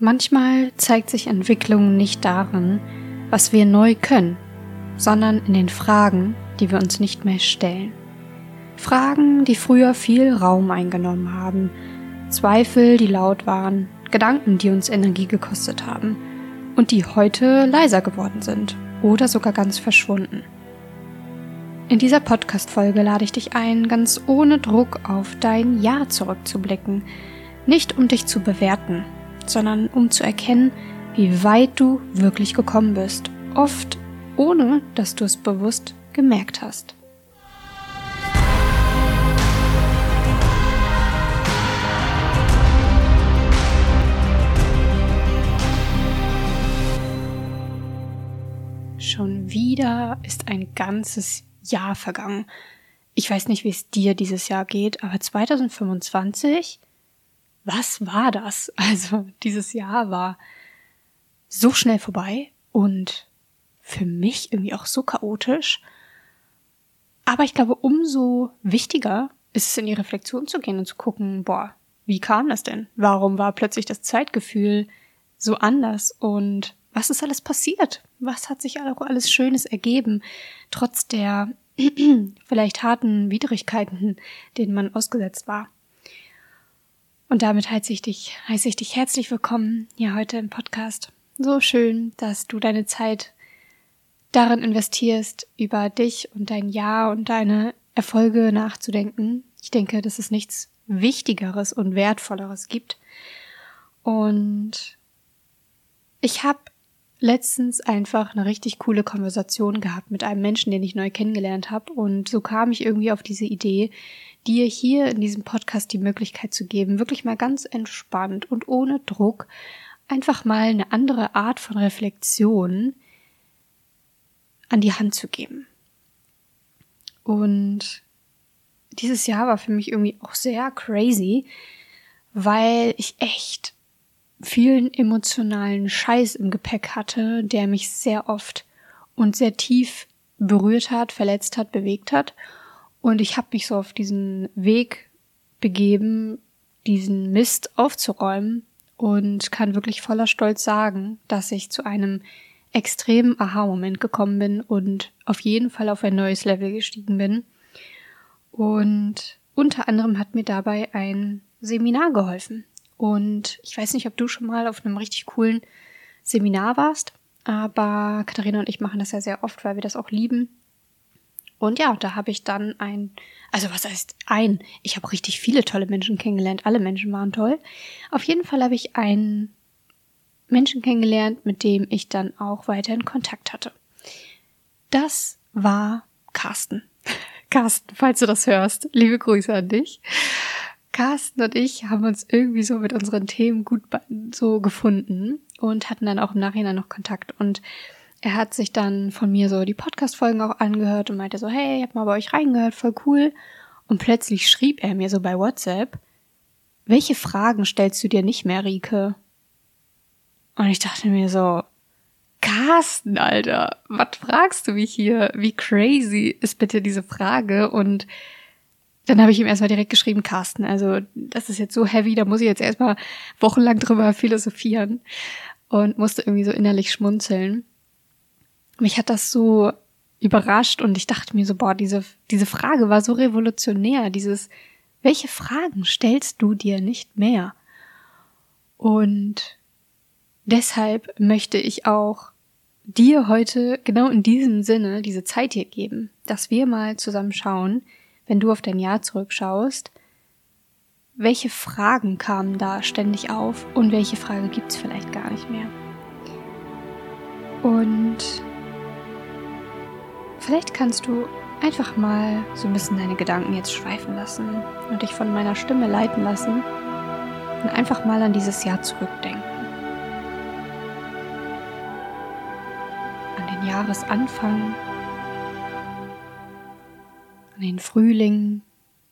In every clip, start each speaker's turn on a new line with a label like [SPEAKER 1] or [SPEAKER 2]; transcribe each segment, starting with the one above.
[SPEAKER 1] Manchmal zeigt sich Entwicklung nicht darin, was wir neu können, sondern in den Fragen, die wir uns nicht mehr stellen. Fragen, die früher viel Raum eingenommen haben, Zweifel, die laut waren, Gedanken, die uns Energie gekostet haben und die heute leiser geworden sind oder sogar ganz verschwunden. In dieser Podcast-Folge lade ich dich ein, ganz ohne Druck auf dein Ja zurückzublicken, nicht um dich zu bewerten, sondern um zu erkennen, wie weit du wirklich gekommen bist, oft ohne, dass du es bewusst gemerkt hast. Schon wieder ist ein ganzes Jahr vergangen. Ich weiß nicht, wie es dir dieses Jahr geht, aber 2025, was war das? Also dieses Jahr war so schnell vorbei und für mich irgendwie auch so chaotisch. Aber ich glaube, umso wichtiger ist es, in die Reflexion zu gehen und zu gucken, wie kam das denn? Warum war plötzlich das Zeitgefühl so anders und was ist alles passiert? Was hat sich alles Schönes ergeben, trotz der vielleicht harten Widrigkeiten, denen man ausgesetzt war? Und damit heiße ich dich herzlich willkommen hier heute im Podcast. So schön, dass du deine Zeit darin investierst, über dich und dein Jahr und deine Erfolge nachzudenken. Ich denke, dass es nichts Wichtigeres und Wertvolleres gibt. Und ich habe letztens einfach eine richtig coole Konversation gehabt mit einem Menschen, den ich neu kennengelernt habe. Und so kam ich irgendwie auf diese Idee, dir hier in diesem Podcast die Möglichkeit zu geben, wirklich mal ganz entspannt und ohne Druck einfach mal eine andere Art von Reflexion an die Hand zu geben. Und dieses Jahr war für mich irgendwie auch sehr crazy, weil ich echt vielen emotionalen Scheiß im Gepäck hatte, der mich sehr oft und sehr tief berührt hat, verletzt hat, bewegt hat. Und ich habe mich so auf diesen Weg begeben, diesen Mist aufzuräumen und kann wirklich voller Stolz sagen, dass ich zu einem extremen Aha-Moment gekommen bin und auf jeden Fall auf ein neues Level gestiegen bin. Und unter anderem hat mir dabei ein Seminar geholfen. Und ich weiß nicht, ob du schon mal auf einem richtig coolen Seminar warst, aber Katharina und ich machen das ja sehr oft, weil wir das auch lieben. Und ja, da habe ich dann ich habe richtig viele tolle Menschen kennengelernt, alle Menschen waren toll. Auf jeden Fall habe ich einen Menschen kennengelernt, mit dem ich dann auch weiterhin Kontakt hatte. Das war Carsten. Carsten, falls du das hörst, liebe Grüße an dich. Carsten und ich haben uns irgendwie so mit unseren Themen gut so gefunden und hatten dann auch im Nachhinein noch Kontakt. Und er hat sich dann von mir so die Podcast-Folgen auch angehört und meinte so, hey, ich hab mal bei euch reingehört, voll cool. Und plötzlich schrieb er mir so bei WhatsApp, welche Fragen stellst du dir nicht mehr, Rike? Und ich dachte mir so, Carsten, Alter, was fragst du mich hier? Wie crazy ist bitte diese Frage? Und dann habe ich ihm erstmal direkt geschrieben, Carsten, also das ist jetzt so heavy, da muss ich jetzt erstmal wochenlang drüber philosophieren und musste irgendwie so innerlich schmunzeln. Mich hat das so überrascht und ich dachte mir so, diese Frage war so revolutionär, welche Fragen stellst du dir nicht mehr? Und deshalb möchte ich auch dir heute genau in diesem Sinne diese Zeit hier geben, dass wir mal zusammen schauen, wenn du auf dein Jahr zurückschaust, welche Fragen kamen da ständig auf und welche Frage gibt's vielleicht gar nicht mehr. Und vielleicht kannst du einfach mal so ein bisschen deine Gedanken jetzt schweifen lassen und dich von meiner Stimme leiten lassen und einfach mal an dieses Jahr zurückdenken. An den Jahresanfang, an den Frühling,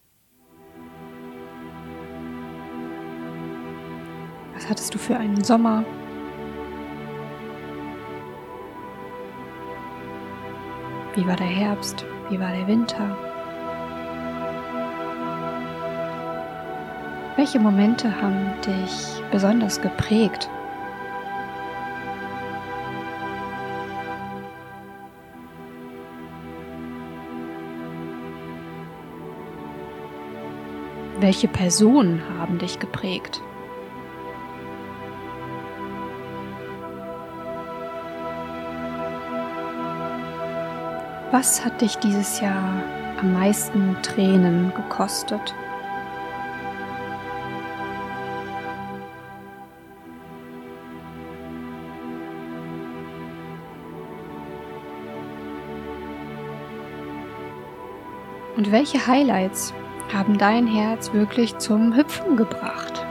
[SPEAKER 1] was hattest du für einen Sommer? Wie war der Herbst? Wie war der Winter? Welche Momente haben dich besonders geprägt Welche Personen haben dich geprägt? Was hat dich dieses Jahr am meisten Tränen gekostet? Und welche Highlights haben dein Herz wirklich zum Hüpfen gebracht?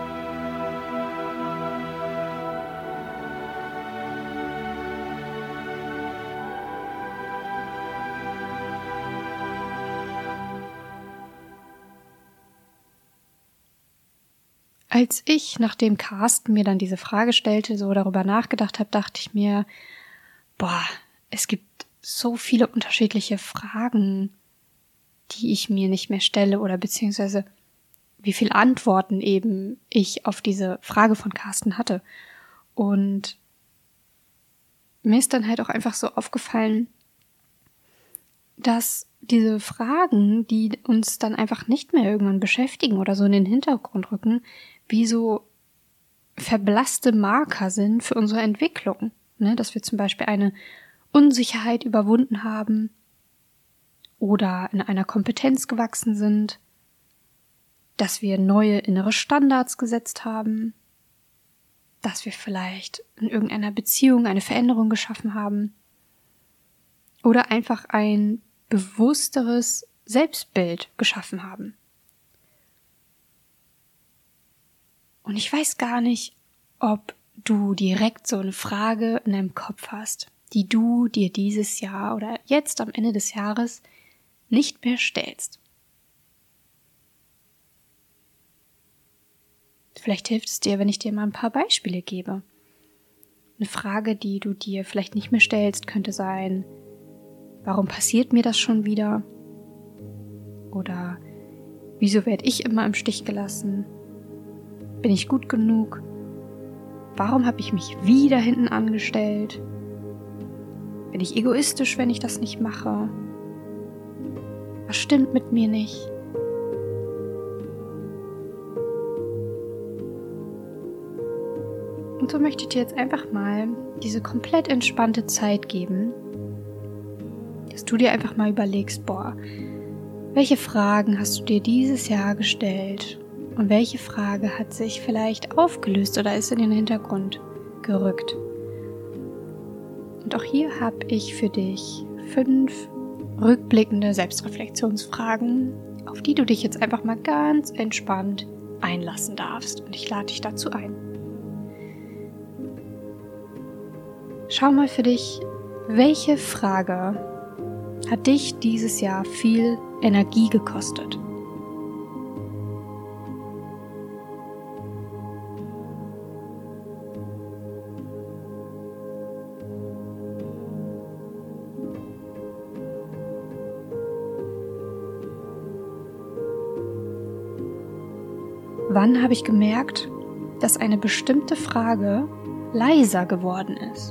[SPEAKER 1] Als ich, nachdem Carsten mir dann diese Frage stellte, so darüber nachgedacht habe, dachte ich mir, es gibt so viele unterschiedliche Fragen, die ich mir nicht mehr stelle oder beziehungsweise wie viele Antworten eben ich auf diese Frage von Carsten hatte. Und mir ist dann halt auch einfach so aufgefallen, dass diese Fragen, die uns dann einfach nicht mehr irgendwann beschäftigen oder so in den Hintergrund rücken, wie so verblasste Marker sind für unsere Entwicklung. Ne? Dass wir zum Beispiel eine Unsicherheit überwunden haben oder in einer Kompetenz gewachsen sind, dass wir neue innere Standards gesetzt haben, dass wir vielleicht in irgendeiner Beziehung eine Veränderung geschaffen haben oder einfach ein bewussteres Selbstbild geschaffen haben. Und ich weiß gar nicht, ob du direkt so eine Frage in deinem Kopf hast, die du dir dieses Jahr oder jetzt am Ende des Jahres nicht mehr stellst. Vielleicht hilft es dir, wenn ich dir mal ein paar Beispiele gebe. Eine Frage, die du dir vielleicht nicht mehr stellst, könnte sein: Warum passiert mir das schon wieder? Oder wieso werde ich immer im Stich gelassen? Bin ich gut genug? Warum habe ich mich wieder hinten angestellt? Bin ich egoistisch, wenn ich das nicht mache? Was stimmt mit mir nicht? Und so möchte ich dir jetzt einfach mal diese komplett entspannte Zeit geben, dass du dir einfach mal überlegst, welche Fragen hast du dir dieses Jahr gestellt und welche Frage hat sich vielleicht aufgelöst oder ist in den Hintergrund gerückt? Und auch hier habe ich für dich 5 rückblickende Selbstreflexionsfragen, auf die du dich jetzt einfach mal ganz entspannt einlassen darfst. Und ich lade dich dazu ein. Schau mal für dich, welche Frage hat dich dieses Jahr viel Energie gekostet? Wann habe ich gemerkt, dass eine bestimmte Frage leiser geworden ist?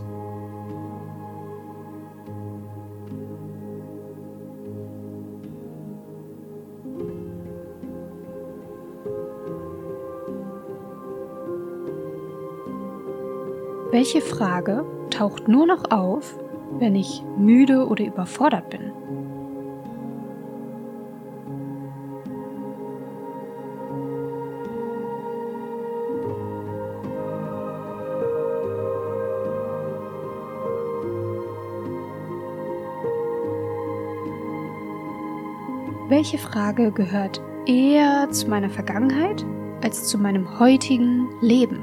[SPEAKER 1] Welche Frage taucht nur noch auf, wenn ich müde oder überfordert bin? Welche Frage gehört eher zu meiner Vergangenheit als zu meinem heutigen Leben?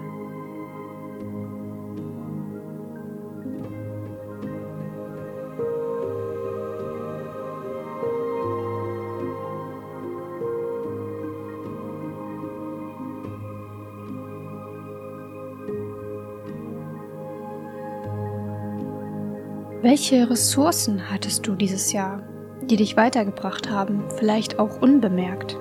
[SPEAKER 1] Welche Ressourcen hattest du dieses Jahr, die dich weitergebracht haben, vielleicht auch unbemerkt?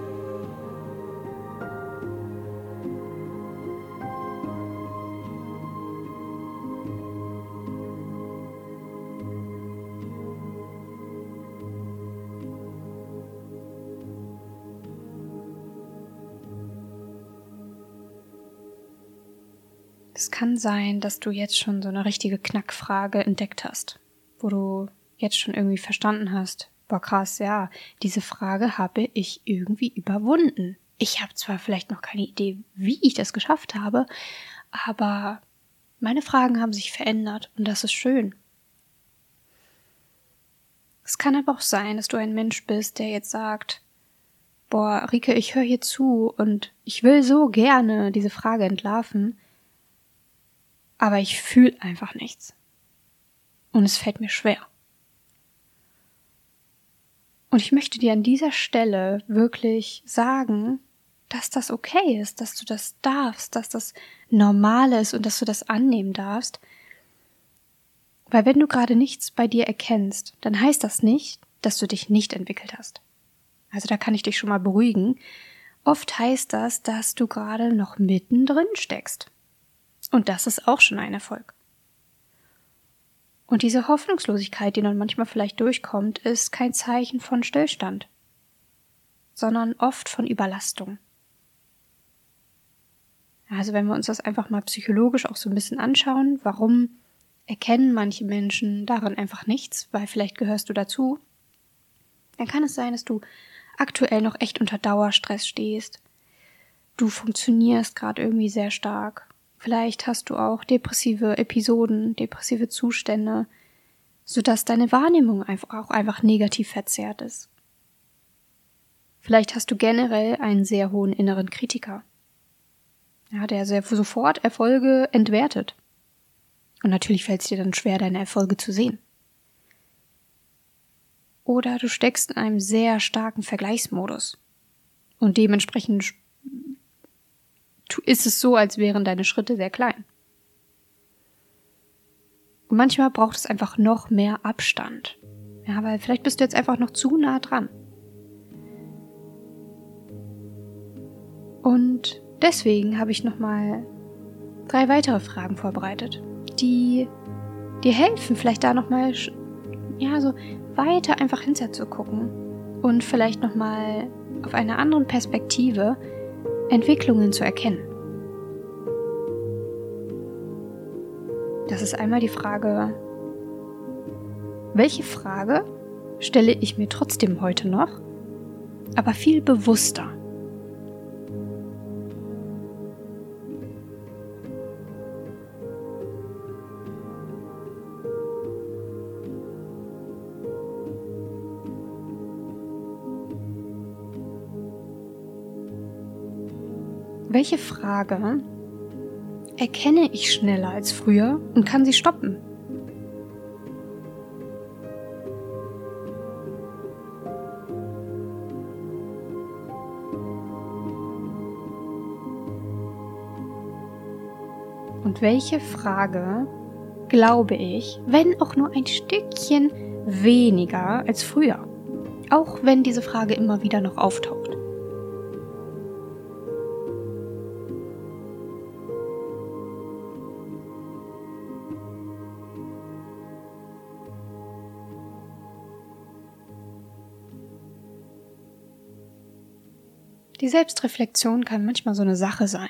[SPEAKER 1] Es kann sein, dass du jetzt schon so eine richtige Knackfrage entdeckt hast, wo du jetzt schon irgendwie verstanden hast, boah krass, ja, diese Frage habe ich irgendwie überwunden. Ich habe zwar vielleicht noch keine Idee, wie ich das geschafft habe, aber meine Fragen haben sich verändert und das ist schön. Es kann aber auch sein, dass du ein Mensch bist, der jetzt sagt, boah, Rike, ich höre hier zu und ich will so gerne diese Frage entlarven, aber ich fühle einfach nichts. Und es fällt mir schwer. Und ich möchte dir an dieser Stelle wirklich sagen, dass das okay ist, dass du das darfst, dass das normal ist und dass du das annehmen darfst. Weil wenn du gerade nichts bei dir erkennst, dann heißt das nicht, dass du dich nicht entwickelt hast. Also da kann ich dich schon mal beruhigen. Oft heißt das, dass du gerade noch mittendrin steckst. Und das ist auch schon ein Erfolg. Und diese Hoffnungslosigkeit, die dann manchmal vielleicht durchkommt, ist kein Zeichen von Stillstand, sondern oft von Überlastung. Also wenn wir uns das einfach mal psychologisch auch so ein bisschen anschauen, warum erkennen manche Menschen darin einfach nichts, weil vielleicht gehörst du dazu, dann kann es sein, dass du aktuell noch echt unter Dauerstress stehst. Du funktionierst gerade irgendwie sehr stark. Vielleicht hast du auch depressive Episoden, depressive Zustände, sodass deine Wahrnehmung einfach negativ verzerrt ist. Vielleicht hast du generell einen sehr hohen inneren Kritiker, ja, der sehr sofort Erfolge entwertet. Und natürlich fällt es dir dann schwer, deine Erfolge zu sehen. Oder du steckst in einem sehr starken Vergleichsmodus. Und dementsprechend ist es so, als wären deine Schritte sehr klein. Und manchmal braucht es einfach noch mehr Abstand. Ja, weil vielleicht bist du jetzt einfach noch zu nah dran. Und deswegen habe ich nochmal 3 weitere Fragen vorbereitet, die dir helfen, vielleicht da nochmal so weiter einfach hinterzugucken und vielleicht nochmal auf einer anderen Perspektive Entwicklungen zu erkennen. Das ist einmal die Frage, welche Frage stelle ich mir trotzdem heute noch, aber viel bewusster? Welche Frage erkenne ich schneller als früher und kann sie stoppen? Und welche Frage glaube ich, wenn auch nur ein Stückchen weniger als früher, auch wenn diese Frage immer wieder noch auftaucht? Die Selbstreflexion kann manchmal so eine Sache sein.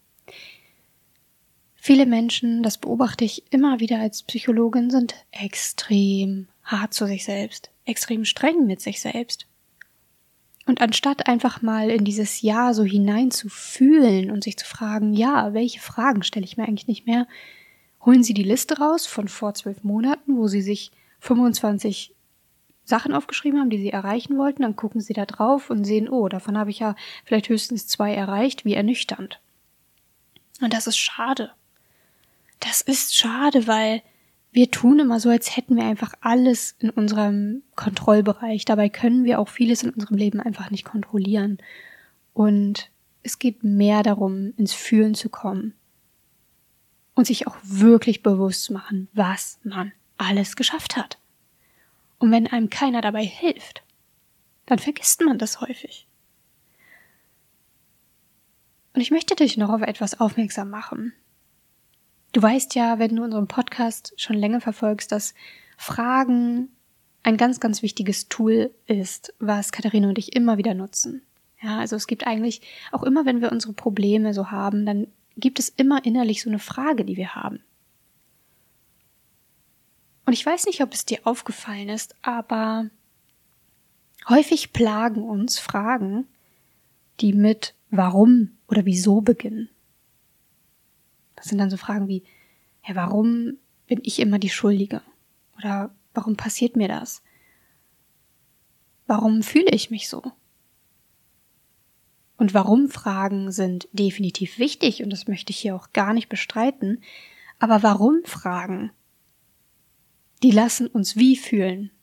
[SPEAKER 1] Viele Menschen, das beobachte ich immer wieder als Psychologin, sind extrem hart zu sich selbst, extrem streng mit sich selbst. Und anstatt einfach mal in dieses Ja so hinein zu fühlen und sich zu fragen, ja, welche Fragen stelle ich mir eigentlich nicht mehr, holen sie die Liste raus von vor 12 Monaten, wo sie sich 25 Sachen aufgeschrieben haben, die sie erreichen wollten, dann gucken sie da drauf und sehen, oh, davon habe ich ja vielleicht höchstens 2 erreicht, wie ernüchternd. Und das ist schade. Das ist schade, weil wir tun immer so, als hätten wir einfach alles in unserem Kontrollbereich. Dabei können wir auch vieles in unserem Leben einfach nicht kontrollieren. Und es geht mehr darum, ins Fühlen zu kommen und sich auch wirklich bewusst zu machen, was man alles geschafft hat. Und wenn einem keiner dabei hilft, dann vergisst man das häufig. Und ich möchte dich noch auf etwas aufmerksam machen. Du weißt ja, wenn du unseren Podcast schon länger verfolgst, dass Fragen ein ganz, ganz wichtiges Tool ist, was Katharina und ich immer wieder nutzen. Ja, also es gibt eigentlich, auch immer wenn wir unsere Probleme so haben, dann gibt es immer innerlich so eine Frage, die wir haben. Und ich weiß nicht, ob es dir aufgefallen ist, aber häufig plagen uns Fragen, die mit warum oder wieso beginnen. Das sind dann so Fragen wie, ja, warum bin ich immer die Schuldige? Oder warum passiert mir das? Warum fühle ich mich so? Und Warum-Fragen sind definitiv wichtig und das möchte ich hier auch gar nicht bestreiten. Aber Warum-Fragen, die lassen uns wie fühlen?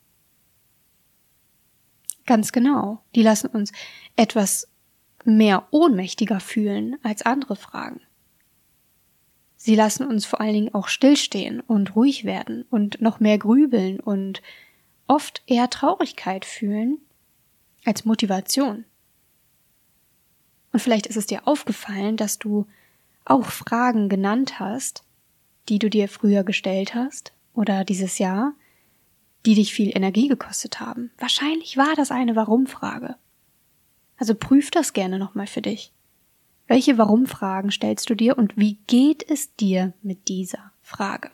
[SPEAKER 1] Ganz genau, die lassen uns etwas mehr ohnmächtiger fühlen als andere Fragen. Sie lassen uns vor allen Dingen auch stillstehen und ruhig werden und noch mehr grübeln und oft eher Traurigkeit fühlen als Motivation. Und vielleicht ist es dir aufgefallen, dass du auch Fragen genannt hast, die du dir früher gestellt hast oder dieses Jahr, die dich viel Energie gekostet haben. Wahrscheinlich war das eine Warum-Frage. Also prüf das gerne nochmal für dich. Welche Warum-Fragen stellst du dir und wie geht es dir mit dieser Frage?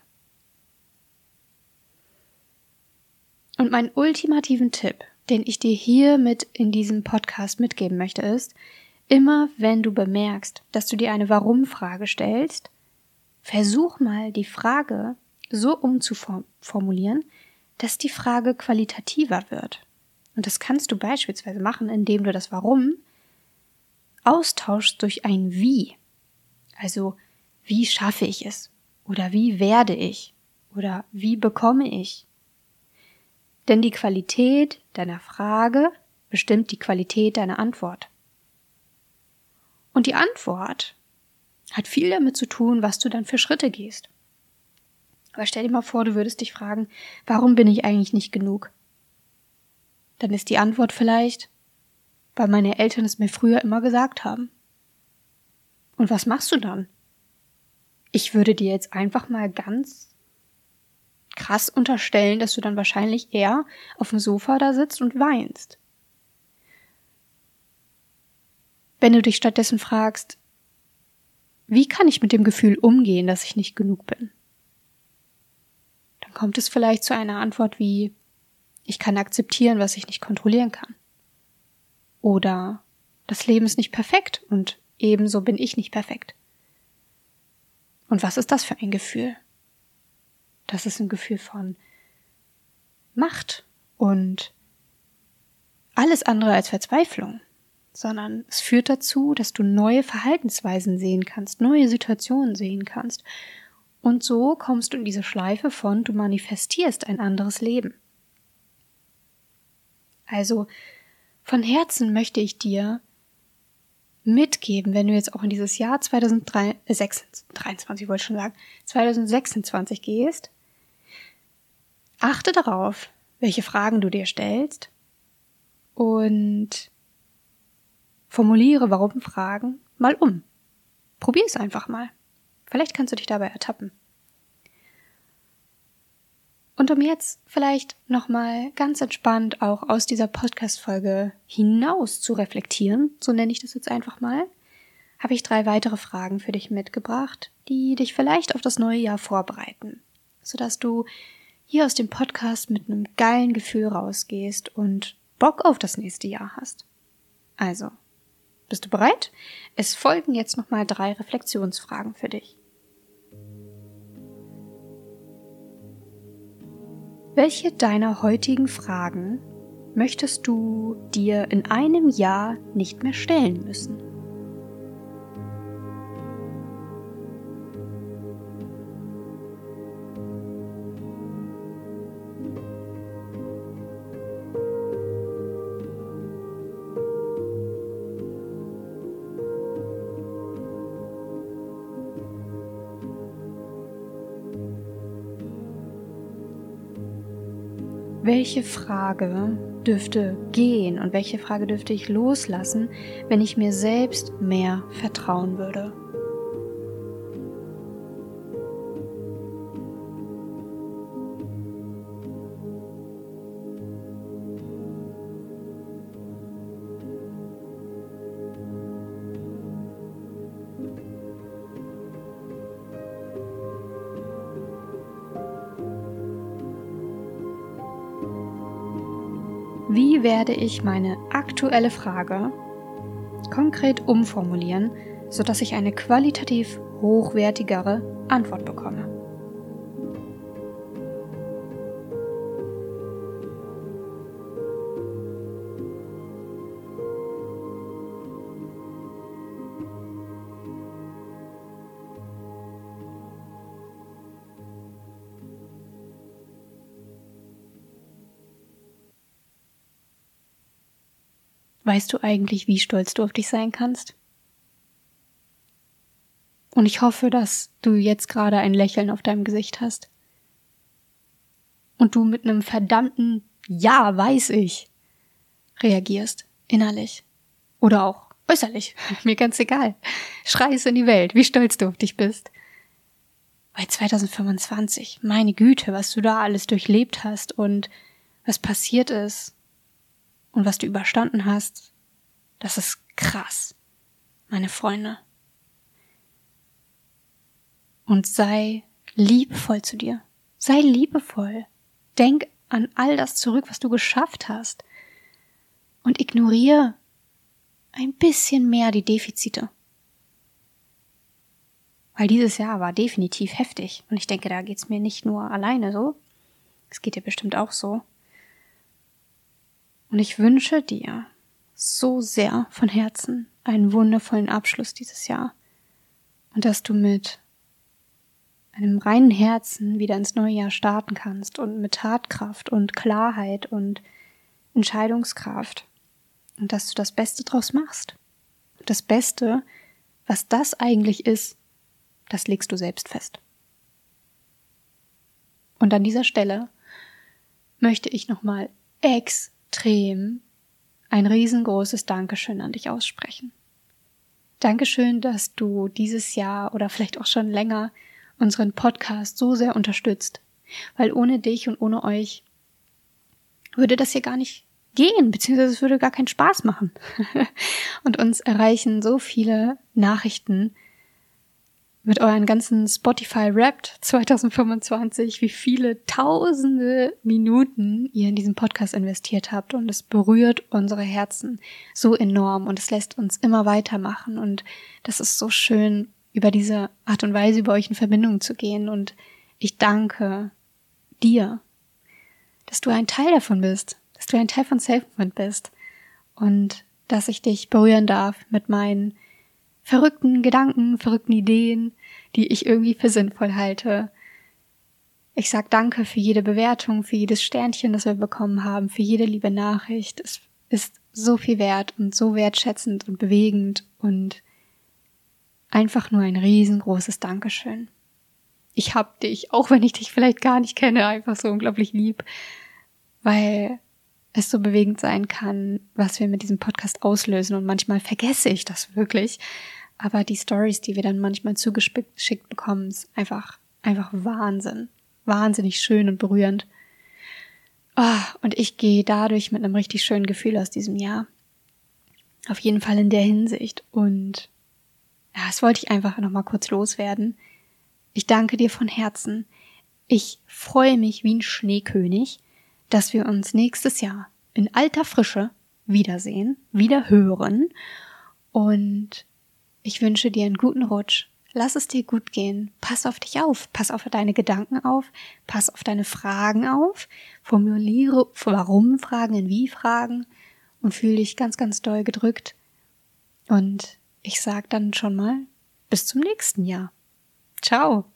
[SPEAKER 1] Und mein ultimativen Tipp, den ich dir hier mit in diesem Podcast mitgeben möchte, ist, immer wenn du bemerkst, dass du dir eine Warum-Frage stellst, versuch mal die Frage so umzuformulieren, dass die Frage qualitativer wird. Und das kannst du beispielsweise machen, indem du das Warum austauschst durch ein Wie. Also, wie schaffe ich es? Oder wie werde ich? Oder wie bekomme ich? Denn die Qualität deiner Frage bestimmt die Qualität deiner Antwort. Und die Antwort hat viel damit zu tun, was du dann für Schritte gehst. Aber stell dir mal vor, du würdest dich fragen, warum bin ich eigentlich nicht genug? Dann ist die Antwort vielleicht, weil meine Eltern es mir früher immer gesagt haben. Und was machst du dann? Ich würde dir jetzt einfach mal ganz krass unterstellen, dass du dann wahrscheinlich eher auf dem Sofa da sitzt und weinst. Wenn du dich stattdessen fragst, wie kann ich mit dem Gefühl umgehen, dass ich nicht genug bin? Dann kommt es vielleicht zu einer Antwort wie, ich kann akzeptieren, was ich nicht kontrollieren kann. Oder das Leben ist nicht perfekt und ebenso bin ich nicht perfekt. Und was ist das für ein Gefühl? Das ist ein Gefühl von Macht und alles andere als Verzweiflung, sondern es führt dazu, dass du neue Verhaltensweisen sehen kannst, neue Situationen sehen kannst. Und so kommst du in diese Schleife von, du manifestierst ein anderes Leben. Also von Herzen möchte ich dir mitgeben, wenn du jetzt auch in dieses Jahr 2026 gehst, achte darauf, welche Fragen du dir stellst und formuliere Warum-Fragen mal um. Probier es einfach mal. Vielleicht kannst du dich dabei ertappen. Und um jetzt vielleicht nochmal ganz entspannt auch aus dieser Podcast-Folge hinaus zu reflektieren, so nenne ich das jetzt einfach mal, habe ich 3 weitere Fragen für dich mitgebracht, die dich vielleicht auf das neue Jahr vorbereiten, sodass du hier aus dem Podcast mit einem geilen Gefühl rausgehst und Bock auf das nächste Jahr hast. Also, bist du bereit? Es folgen jetzt nochmal 3 Reflexionsfragen für dich. Welche deiner heutigen Fragen möchtest du dir in einem Jahr nicht mehr stellen müssen? Welche Frage dürfte gehen und welche Frage dürfte ich loslassen, wenn ich mir selbst mehr vertrauen würde? wie werde ich meine aktuelle Frage konkret umformulieren, sodass ich eine qualitativ hochwertigere Antwort bekomme. Weißt du eigentlich, wie stolz du auf dich sein kannst? Und ich hoffe, dass du jetzt gerade ein Lächeln auf deinem Gesicht hast. Und du mit einem verdammten Ja, weiß ich reagierst, innerlich. Oder auch äußerlich, mir ganz egal. Schrei es in die Welt, wie stolz du auf dich bist. Weil 2025, meine Güte, was du da alles durchlebt hast und was passiert ist und was du überstanden hast, das ist krass, meine Freunde. Und sei liebevoll zu dir. Sei liebevoll. Denk an all das zurück, was du geschafft hast. Und ignoriere ein bisschen mehr die Defizite. Weil dieses Jahr war definitiv heftig. Und ich denke, da geht's mir nicht nur alleine so. Es geht dir bestimmt auch so. Und ich wünsche dir so sehr von Herzen einen wundervollen Abschluss dieses Jahr. Und dass du mit einem reinen Herzen wieder ins neue Jahr starten kannst und mit Tatkraft und Klarheit und Entscheidungskraft. Und dass du das Beste draus machst. Und das Beste, was das eigentlich ist, das legst du selbst fest. Und an dieser Stelle möchte ich nochmal extrem ein riesengroßes Dankeschön an dich aussprechen. Dankeschön, dass du dieses Jahr oder vielleicht auch schon länger unseren Podcast so sehr unterstützt. Weil ohne dich und ohne euch würde das hier gar nicht gehen, beziehungsweise es würde gar keinen Spaß machen. Und uns erreichen so viele Nachrichten mit euren ganzen Spotify Wrapped 2025, wie viele tausende Minuten ihr in diesen Podcast investiert habt, und es berührt unsere Herzen so enorm und es lässt uns immer weitermachen, und das ist so schön, über diese Art und Weise über euch in Verbindung zu gehen, und ich danke dir, dass du ein Teil davon bist, dass du ein Teil von Selfmade bist und dass ich dich berühren darf mit meinen verrückten Gedanken, verrückten Ideen, die ich irgendwie für sinnvoll halte. Ich sag danke für jede Bewertung, für jedes Sternchen, das wir bekommen haben, für jede liebe Nachricht. Es ist so viel wert und so wertschätzend und bewegend und einfach nur ein riesengroßes Dankeschön. Ich hab dich, auch wenn ich dich vielleicht gar nicht kenne, einfach so unglaublich lieb, weil es so bewegend sein kann, was wir mit diesem Podcast auslösen, und manchmal vergesse ich das wirklich. Aber die Stories, die wir dann manchmal zugeschickt bekommen, ist einfach Wahnsinn. Wahnsinnig schön und berührend. Und ich gehe dadurch mit einem richtig schönen Gefühl aus diesem Jahr. Auf jeden Fall in der Hinsicht. Und ja, das wollte ich einfach nochmal kurz loswerden. Ich danke dir von Herzen. Ich freue mich wie ein Schneekönig, dass wir uns nächstes Jahr in alter Frische wiedersehen, wieder hören, und ich wünsche dir einen guten Rutsch. Lass es dir gut gehen. Pass auf dich auf. Pass auf deine Gedanken auf. Pass auf deine Fragen auf. Formuliere Warum-Fragen in Wie-Fragen und fühle dich ganz, ganz doll gedrückt. Und ich sag dann schon mal bis zum nächsten Jahr. Ciao.